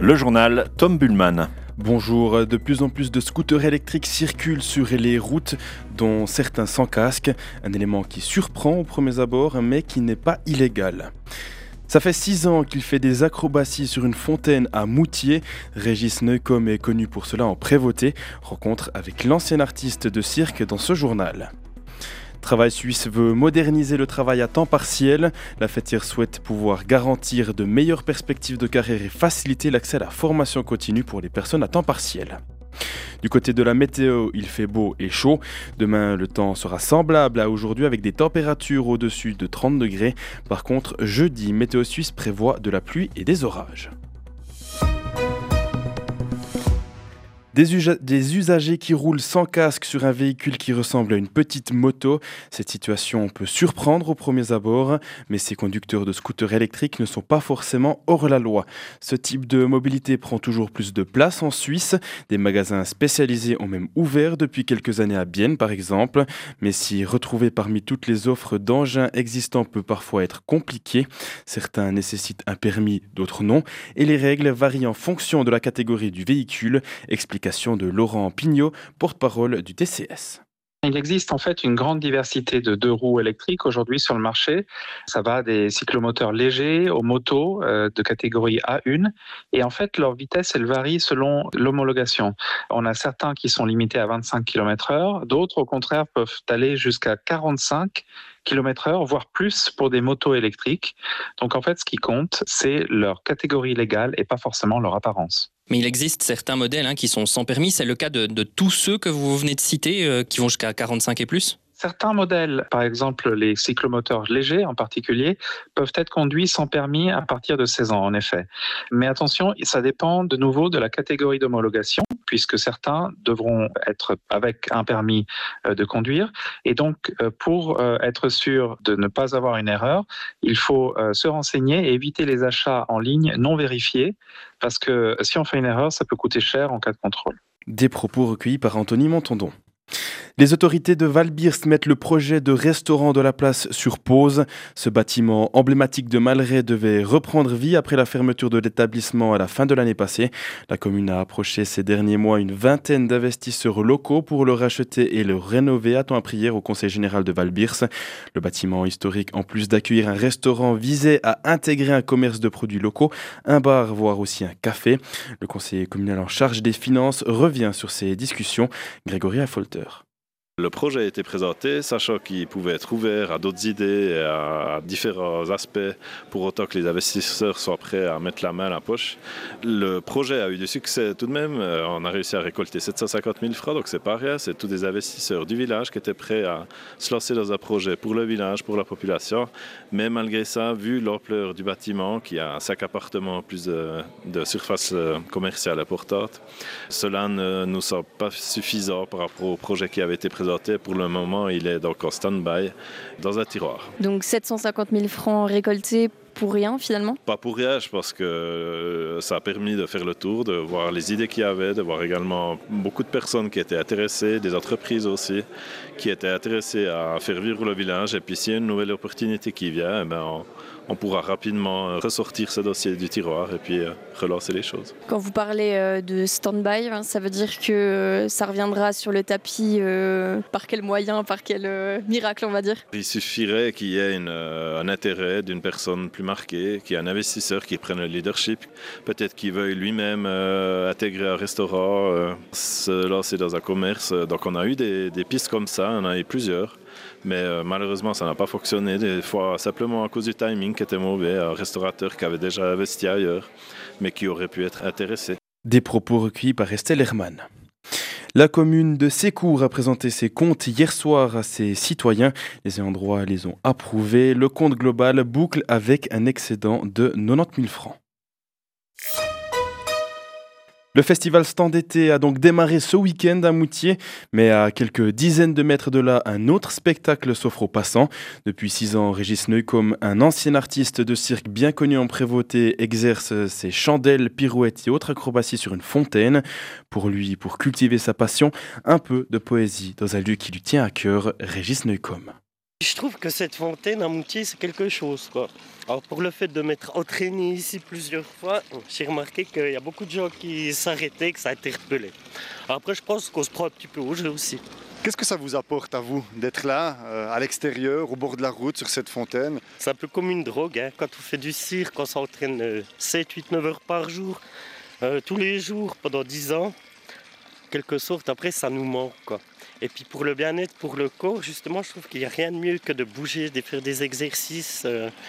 Le journal Tom Bullman. Bonjour, de plus en plus de scooters électriques circulent sur les routes, dont certains sans casque, un élément qui surprend au premier abord, mais qui n'est pas illégal. Ça fait 6 ans qu'il fait des acrobaties sur une fontaine à Moutier. Régis Neukomm est connu pour cela en Prévôté. Rencontre avec l'ancien artiste de cirque dans ce journal. Travail Suisse veut moderniser le travail à temps partiel. La fêtière souhaite pouvoir garantir de meilleures perspectives de carrière et faciliter l'accès à la formation continue pour les personnes à temps partiel. Du côté de la météo, il fait beau et chaud. Demain, le temps sera semblable à aujourd'hui avec des températures au-dessus de 30 degrés. Par contre, jeudi, Météo Suisse prévoit de la pluie et des orages. Des usagers qui roulent sans casque sur un véhicule qui ressemble à une petite moto. Cette situation peut surprendre aux premiers abords, mais ces conducteurs de scooters électriques ne sont pas forcément hors la loi. Ce type de mobilité prend toujours plus de place en Suisse. Des magasins spécialisés ont même ouvert depuis quelques années à Bienne, par exemple. Mais s'y retrouver parmi toutes les offres d'engins existants peut parfois être compliqué. Certains nécessitent un permis, d'autres non. Et les règles varient en fonction de la catégorie du véhicule. Explication de Laurent Pignot, porte-parole du TCS. Il existe en fait une grande diversité de deux roues électriques aujourd'hui sur le marché. Ça va des cyclomoteurs légers aux motos de catégorie A1. Et en fait, leur vitesse, elle varie selon l'homologation. On a certains qui sont limités à 25 km/h. D'autres, au contraire, peuvent aller jusqu'à 45 km/h, voire plus pour des motos électriques. Donc en fait, ce qui compte, c'est leur catégorie légale et pas forcément leur apparence. Mais il existe certains modèles qui sont sans permis. C'est le cas de tous ceux que vous venez de citer, qui vont jusqu'à 45 et plus ? Certains modèles, par exemple les cyclomoteurs légers en particulier, peuvent être conduits sans permis à partir de 16 ans, en effet. Mais attention, ça dépend de nouveau de la catégorie d'homologation, puisque certains devront être avec un permis de conduire. Et donc, pour être sûr de ne pas avoir une erreur, il faut se renseigner et éviter les achats en ligne non vérifiés, parce que si on fait une erreur, ça peut coûter cher en cas de contrôle. Des propos recueillis par Anthony Montandon. Les autorités de Valbirse mettent le projet de restaurant de la place sur pause. Ce bâtiment emblématique de Malray devait reprendre vie après la fermeture de l'établissement à la fin de l'année passée. La commune a approché ces derniers mois une vingtaine d'investisseurs locaux pour le racheter et le rénover, a-t-on appris hier au Conseil général de Valbirse. Le bâtiment historique, en plus d'accueillir un restaurant, visait à intégrer un commerce de produits locaux, un bar, voire aussi un café. Le conseiller communal en charge des finances revient sur ces discussions. Grégory Affolter. Le projet a été présenté, sachant qu'il pouvait être ouvert à d'autres idées et à différents aspects, pour autant que les investisseurs soient prêts à mettre la main à la poche. Le projet a eu du succès tout de même. On a réussi à récolter 750 000 francs, donc c'est pas rien. C'est tous des investisseurs du village qui étaient prêts à se lancer dans un projet pour le village, pour la population. Mais malgré ça, vu l'ampleur du bâtiment, qui a 5 appartements plus de surface commerciale importante, cela ne nous semble pas suffisant par rapport au projet qui avait été présenté. Pour le moment, il est donc en stand-by dans un tiroir. Donc 750 000 francs récoltés pour rien finalement ? Pas pour rien, je pense que ça a permis de faire le tour, de voir les idées qu'il y avait, de voir également beaucoup de personnes qui étaient intéressées, des entreprises aussi, qui étaient intéressées à faire vivre le village. Et puis s'il y a une nouvelle opportunité qui vient, on pourra rapidement ressortir ce dossier du tiroir et puis relancer les choses. Quand vous parlez de stand-by, ça veut dire que ça reviendra sur le tapis par quel moyen, par quel miracle on va dire ? Il suffirait qu'il y ait un intérêt d'une personne plus marquée, qu'il y ait un investisseur qui prenne le leadership, peut-être qu'il veuille lui-même intégrer un restaurant, se lancer dans un commerce. Donc on a eu des pistes comme ça, on en a eu plusieurs. Mais malheureusement, ça n'a pas fonctionné. Des fois, simplement à cause du timing qui était mauvais. Un restaurateur qui avait déjà investi ailleurs, mais qui aurait pu être intéressé. Des propos recueillis par Estelle Hermann. La commune de Sécourt a présenté ses comptes hier soir à ses citoyens. Les ayants droit les ont approuvés. Le compte global boucle avec un excédent de 90 000 francs. Le festival Stand d'été a donc démarré ce week-end à Moutier, mais à quelques dizaines de mètres de là, un autre spectacle s'offre aux passants. Depuis 6 ans, Régis Neukomm, un ancien artiste de cirque bien connu en Prévôté, exerce ses chandelles, pirouettes et autres acrobaties sur une fontaine. Pour lui, pour cultiver sa passion, un peu de poésie dans un lieu qui lui tient à cœur, Régis Neukomm. Je trouve que cette fontaine à Moutier, c'est quelque chose, quoi. Alors pour le fait de m'être entraîné ici plusieurs fois, j'ai remarqué qu'il y a beaucoup de gens qui s'arrêtaient, que ça interpellait. Après je pense qu'on se prend un petit peu au jeu aussi. Qu'est-ce que ça vous apporte à vous d'être là, à l'extérieur, au bord de la route, sur cette fontaine? C'est un peu comme une drogue, hein. Quand on fait du cirque, on s'entraîne 7, 8, 9 heures par jour, tous les jours, pendant 10 ans. Quelque sorte, après ça nous manque, quoi. Et puis pour le bien-être, pour le corps, justement, je trouve qu'il n'y a rien de mieux que de bouger, de faire des exercices.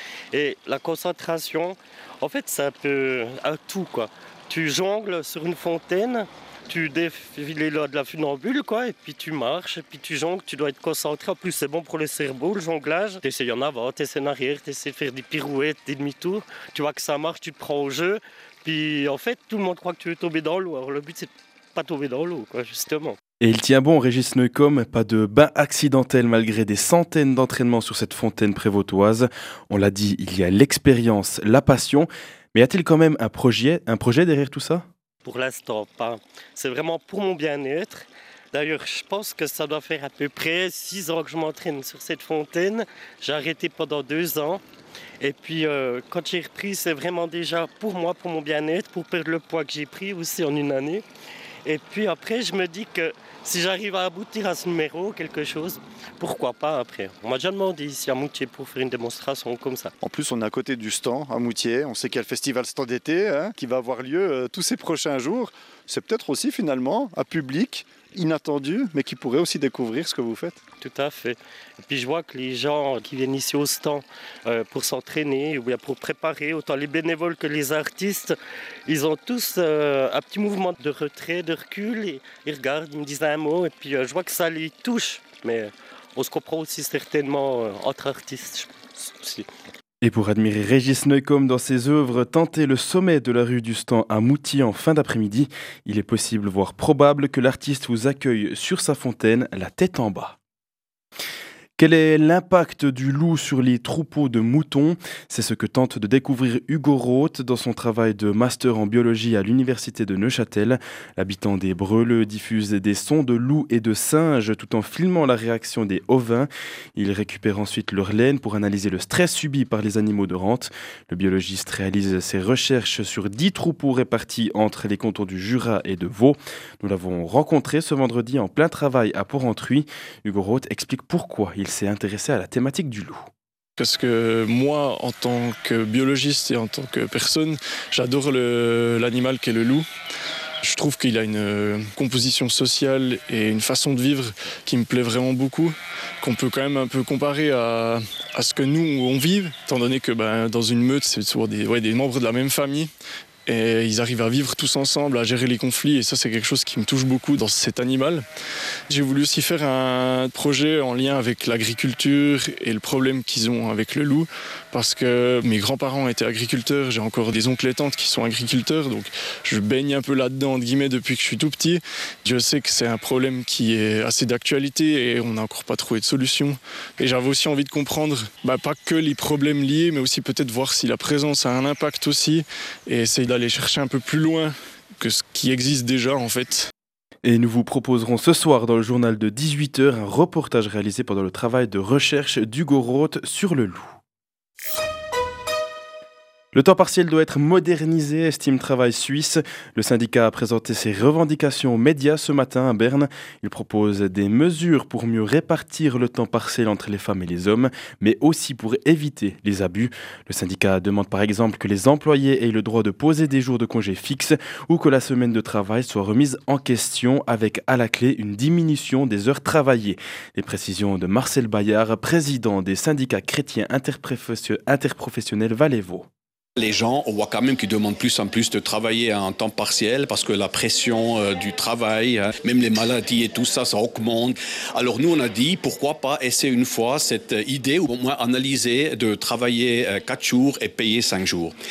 Et la concentration, en fait, c'est un peu un tout, quoi. Tu jongles sur une fontaine, tu défiles de la funambule, quoi, et puis tu marches, et puis tu jongles, tu dois être concentré. En plus, c'est bon pour le cerveau, le jonglage. Tu essaies en avant, tu essaies en arrière, tu essaies de faire des pirouettes, des demi-tours. Tu vois que ça marche, tu te prends au jeu. Puis en fait, tout le monde croit que tu veux tomber dans l'eau. Alors le but, c'est de pas tomber dans l'eau, quoi, justement. Et il tient bon, Régis Neukomm, pas de bain accidentel malgré des centaines d'entraînements sur cette fontaine prévôtoise. On l'a dit, il y a l'expérience, la passion, mais y a-t-il quand même un projet derrière tout ça? Pour l'instant, pas. C'est vraiment pour mon bien-être. D'ailleurs, je pense que ça doit faire à peu près 6 ans que je m'entraîne sur cette fontaine. J'ai arrêté pendant 2 ans. Et puis, quand j'ai repris, c'est vraiment déjà pour moi, pour mon bien-être, pour perdre le poids que j'ai pris aussi en une année. Et puis après, je me dis que si j'arrive à aboutir à ce numéro, quelque chose, pourquoi pas après. On m'a déjà demandé ici à Moutier pour faire une démonstration comme ça. En plus, on est à côté du stand à Moutier. On sait qu'il y a le festival Stand d'été qui va avoir lieu tous ces prochains jours. C'est peut-être aussi finalement un public inattendu, mais qui pourrait aussi découvrir ce que vous faites. Tout à fait. Et puis je vois que les gens qui viennent ici au stand pour s'entraîner ou bien pour préparer, autant les bénévoles que les artistes, ils ont tous un petit mouvement de retrait, de recul. Et ils regardent, ils me disent un mot et puis je vois que ça les touche. Mais on se comprend aussi certainement entre artistes, je pense aussi. Et pour admirer Régis Neukomm dans ses œuvres, tentez le sommet de la rue du Stand à Moutier en fin d'après-midi. Il est possible, voire probable, que l'artiste vous accueille sur sa fontaine, la tête en bas. Quel est l'impact du loup sur les troupeaux de moutons? C'est ce que tente de découvrir Hugo Roth dans son travail de master en biologie à l'université de Neuchâtel. L'habitant des Breuleux diffuse des sons de loups et de singes tout en filmant la réaction des ovins. Il récupère ensuite leur laine pour analyser le stress subi par les animaux de rente. Le biologiste réalise ses recherches sur 10 troupeaux répartis entre les cantons du Jura et de Vaud. Nous l'avons rencontré ce vendredi en plein travail à Port-Entruy. Hugo Roth explique pourquoi il s'est intéressé à la thématique du loup. Parce que moi, en tant que biologiste et en tant que personne, j'adore l'animal qu'est le loup. Je trouve qu'il a une composition sociale et une façon de vivre qui me plaît vraiment beaucoup, qu'on peut quand même un peu comparer à ce que nous, on vit, étant donné que dans une meute, c'est souvent des membres de la même famille. Et ils arrivent à vivre tous ensemble, à gérer les conflits, et ça c'est quelque chose qui me touche beaucoup dans cet animal. J'ai voulu aussi faire un projet en lien avec l'agriculture et le problème qu'ils ont avec le loup, parce que mes grands-parents étaient agriculteurs, j'ai encore des oncles et tantes qui sont agriculteurs, donc je baigne un peu là-dedans entre guillemets depuis que je suis tout petit. Je sais que c'est un problème qui est assez d'actualité et on n'a encore pas trouvé de solution. Et j'avais aussi envie de comprendre, pas que les problèmes liés, mais aussi peut-être voir si la présence a un impact aussi, et essayer d'aller chercher un peu plus loin que ce qui existe déjà en fait. Et nous vous proposerons ce soir dans le journal de 18h un reportage réalisé pendant le travail de recherche d'Hugo Roth sur le loup. Le temps partiel doit être modernisé, estime Travail Suisse. Le syndicat a présenté ses revendications aux médias ce matin à Berne. Il propose des mesures pour mieux répartir le temps partiel entre les femmes et les hommes, mais aussi pour éviter les abus. Le syndicat demande par exemple que les employés aient le droit de poser des jours de congé fixes ou que la semaine de travail soit remise en question avec à la clé une diminution des heures travaillées. Les précisions de Marcel Bayard, président des syndicats chrétiens interprofessionnels Valais-Vaud. Les gens, on voit quand même qu'ils demandent plus en plus de travailler en temps partiel parce que la pression du travail, même les maladies et tout ça, ça augmente. Alors nous, on a dit, pourquoi pas essayer une fois cette idée ou au moins analyser de travailler 4 jours et payer 5 jours.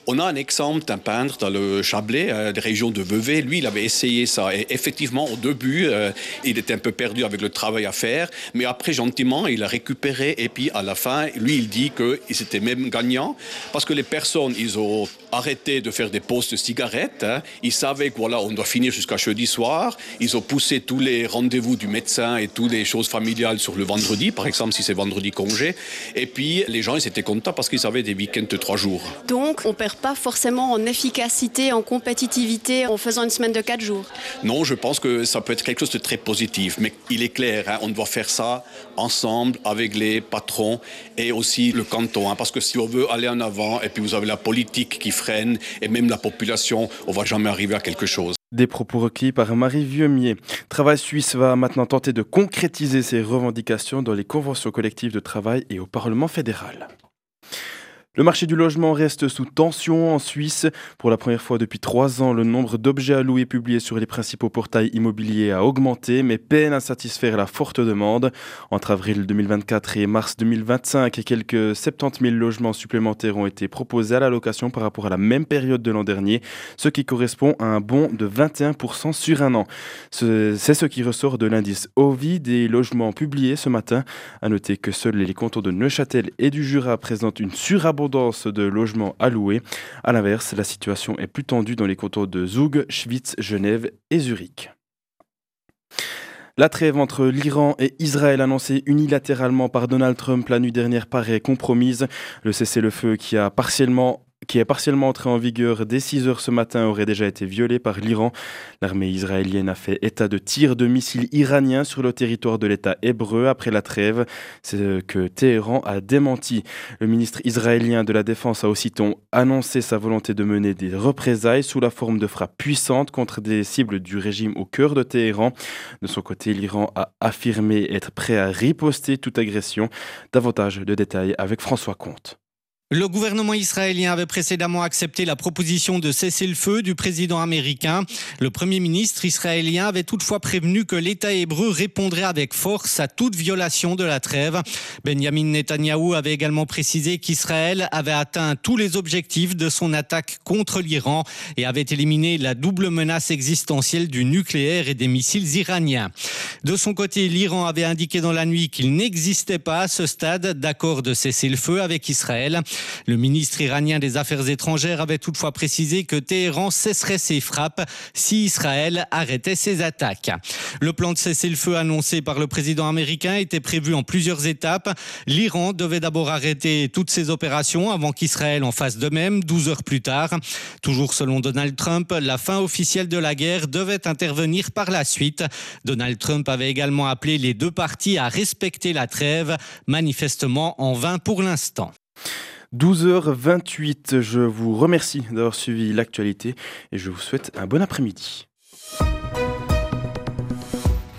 On a un exemple d'un peintre dans le Chablais, des régions de Vevey. Lui, il avait essayé ça. Et effectivement, au début, il était un peu perdu avec le travail à faire. Mais après, gentiment, il a récupéré. Et puis, à la fin, lui, il dit qu'il était même gagnant. Parce que les personnes, ils ont arrêté de faire des pauses de cigarettes. Ils savaient que voilà, on doit finir jusqu'à jeudi soir. Ils ont poussé tous les rendez-vous du médecin et toutes les choses familiales sur le vendredi, par exemple, si c'est vendredi congé. Et puis, les gens, ils étaient contents parce qu'ils avaient des week-ends de 3 jours. Donc, on ne perd pas forcément en efficacité, en compétitivité en faisant une semaine de 4 jours. Non, je pense que ça peut être quelque chose de très positif. Mais il est clair, on doit faire ça ensemble avec les patrons et aussi le canton. Parce que si on veut aller en avant et puis vous avez la politique qui freine et même la population, on ne va jamais arriver à quelque chose. Des propos recueillis par Marie Vieumier. Travail Suisse va maintenant tenter de concrétiser ses revendications dans les conventions collectives de travail et au Parlement fédéral. Le marché du logement reste sous tension en Suisse. Pour la première fois depuis 3 ans, le nombre d'objets à louer publiés sur les principaux portails immobiliers a augmenté, mais peine à satisfaire la forte demande. Entre avril 2024 et mars 2025, quelques 70 000 logements supplémentaires ont été proposés à la location par rapport à la même période de l'an dernier, ce qui correspond à un bond de 21% sur un an. C'est ce qui ressort de l'indice OVI des logements publiés ce matin. À noter que seuls les cantons de Neuchâtel et du Jura présentent une surabondance de logements à louer. A l'inverse, la situation est plus tendue dans les cantons de Zug, Schwyz, Genève et Zurich. La trêve entre l'Iran et Israël annoncée unilatéralement par Donald Trump la nuit dernière paraît compromise. Le cessez-le-feu qui est partiellement entré en vigueur dès 6 heures ce matin aurait déjà été violé par l'Iran. L'armée israélienne a fait état de tirs de missiles iraniens sur le territoire de l'État hébreu après la trêve, c'est ce que Téhéran a démenti. Le ministre israélien de la Défense a aussitôt annoncé sa volonté de mener des représailles sous la forme de frappes puissantes contre des cibles du régime au cœur de Téhéran. De son côté, l'Iran a affirmé être prêt à riposter toute agression. Davantage de détails avec François Comte. Le gouvernement israélien avait précédemment accepté la proposition de cessez-le-feu du président américain. Le premier ministre israélien avait toutefois prévenu que l'État hébreu répondrait avec force à toute violation de la trêve. Benjamin Netanyahou avait également précisé qu'Israël avait atteint tous les objectifs de son attaque contre l'Iran et avait éliminé la double menace existentielle du nucléaire et des missiles iraniens. De son côté, l'Iran avait indiqué dans la nuit qu'il n'existait pas à ce stade d'accord de cessez-le-feu avec Israël. Le ministre iranien des Affaires étrangères avait toutefois précisé que Téhéran cesserait ses frappes si Israël arrêtait ses attaques. Le plan de cessez-le-feu annoncé par le président américain était prévu en plusieurs étapes. L'Iran devait d'abord arrêter toutes ses opérations avant qu'Israël en fasse de même 12 heures plus tard. Toujours selon Donald Trump, la fin officielle de la guerre devait intervenir par la suite. Donald Trump avait également appelé les deux parties à respecter la trêve, manifestement en vain pour l'instant. 12h28, je vous remercie d'avoir suivi l'actualité et je vous souhaite un bon après-midi.